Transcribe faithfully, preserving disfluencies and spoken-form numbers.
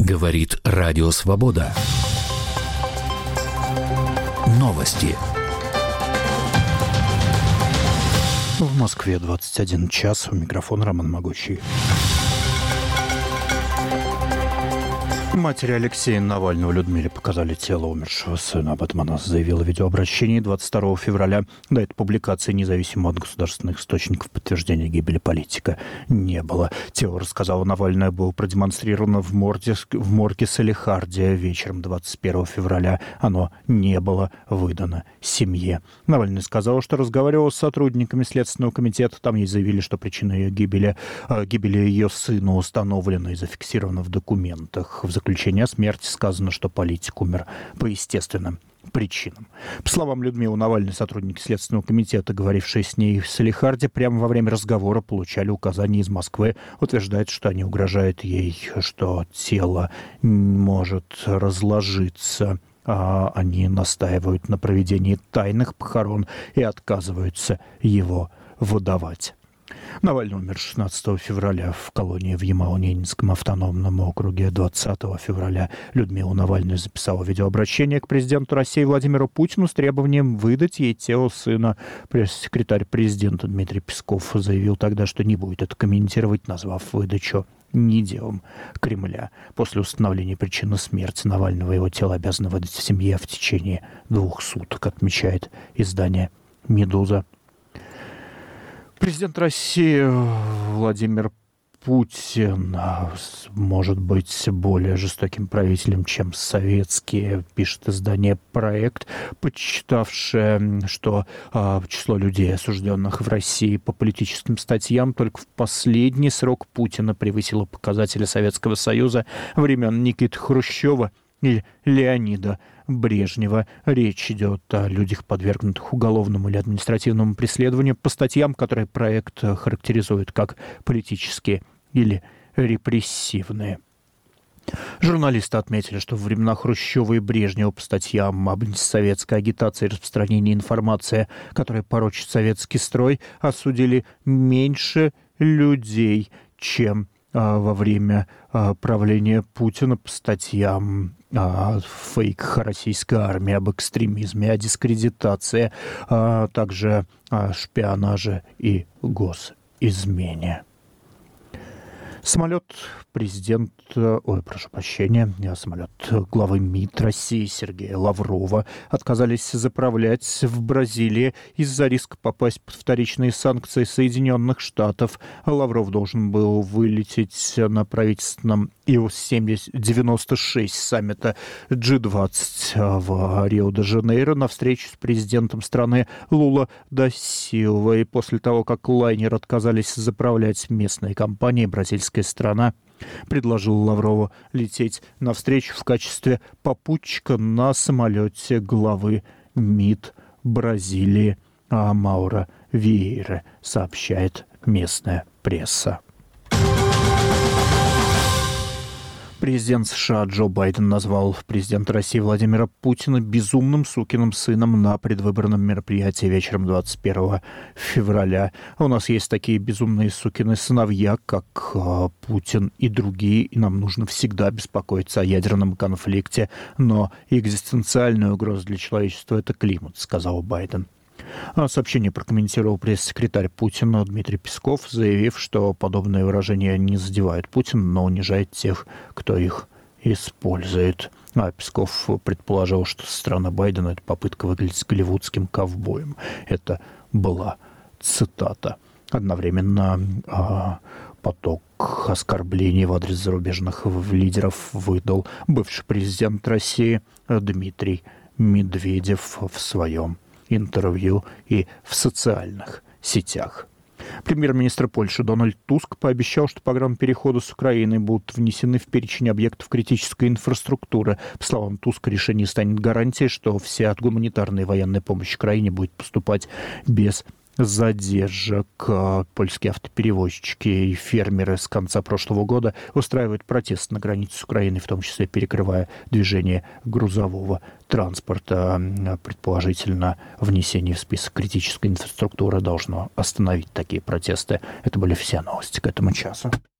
Говорит Радио Свобода. Новости. В Москве двадцать один час. У микрофона Роман Могучий. Матери Алексея Навального Людмиле показали тело умершего сына. Об этом она заявила в видеообращении двадцать второго февраля. До этой публикации независимо от государственных источников подтверждения гибели политика не было. Тело, рассказала Навальная, было продемонстрировано в морге, в морге Салехарде вечером двадцать первого февраля. Оно не было выдано семье. Навальная сказала, что разговаривала с сотрудниками Следственного комитета. Там ей заявили, что причина ее гибели, гибели ее сына установлена и зафиксирована в документах. В В заключении о смерти сказано, что политик умер по естественным причинам. По словам Людмилы Навальной, сотрудники Следственного комитета, говорившие с ней в Салехарде, прямо во время разговора получали указания из Москвы. Утверждает, что они угрожают ей, что тело может разложиться. А они настаивают на проведении тайных похорон и отказываются его выдавать. Навальный умер шестнадцатого февраля в колонии в Ямало-Ненецком автономном округе. двадцатого февраля Людмила Навальная записала видеообращение к президенту России Владимиру Путину с требованием выдать ей тело сына. Пресс-секретарь президента Дмитрий Песков заявил тогда, что не будет это комментировать, назвав выдачу не делом Кремля. После установления причины смерти Навального его тело обязано выдать семье в течение двух суток, отмечает издание «Медуза». Президент России Владимир Путин может быть более жестоким правителем, чем советские, пишет издание «Проект», подсчитавшее, что а, число людей, осужденных в России по политическим статьям, только в последний срок Путина превысило показатели Советского Союза времен Никиты Хрущева и Леонида Брежнева. Речь идет о людях, подвергнутых уголовному или административному преследованию по статьям, которые проект характеризует как политические или репрессивные. Журналисты отметили, что во времена Хрущева и Брежнева по статьям об антисоветской агитации и распространении информации, которая порочит советский строй, осудили меньше людей, чем а, во время а, правления Путина по статьям о фейках российской армии, об экстремизме, о дискредитации, а также о шпионаже и госизмене. Самолет президента, ой, прошу прощения, самолет главы МИД России Сергея Лаврова отказались заправлять в Бразилии из-за риска попасть под вторичные санкции Соединенных Штатов. Лавров должен был вылететь на правительственном ил девяносто шесть саммита джи двадцать в Рио-де-Жанейро на встречу с президентом страны Лула да Силва. И после того, как лайнер отказались заправлять местные компании, бразильская страна предложила Лаврову лететь на встречу в качестве попутчика на самолете главы МИД Бразилии Мауро Виейра, сообщает местная пресса. Президент США Джо Байден назвал президента России Владимира Путина безумным сукиным сыном на предвыборном мероприятии вечером двадцать первого февраля. У нас есть такие безумные сукины сыновья, как э, Путин и другие, и нам нужно всегда беспокоиться о ядерном конфликте, но экзистенциальная угроза для человечества – это климат, сказал Байден. Сообщение прокомментировал пресс-секретарь Путина Дмитрий Песков, заявив, что подобные выражения не задевают Путина, но унижает тех, кто их использует. А Песков предположил, что со стороны Байдена это попытка выглядеть голливудским ковбоем. Это была цитата. Одновременно а, поток оскорблений в адрес зарубежных лидеров выдал бывший президент России Дмитрий Медведев в своем интервью и в социальных сетях. Премьер-министр Польши Дональд Туск пообещал, что программы перехода с Украины будут внесены в перечень объектов критической инфраструктуры. По словам Туска, решение станет гарантией, что вся гуманитарная и военная помощь Украине будет поступать без задержек. Польские автоперевозчики и фермеры с конца прошлого года устраивают протест на границе с Украиной, в том числе перекрывая движение грузового транспорта. Предположительно, внесение в список критической инфраструктуры должно остановить такие протесты. Это были все новости к этому часу.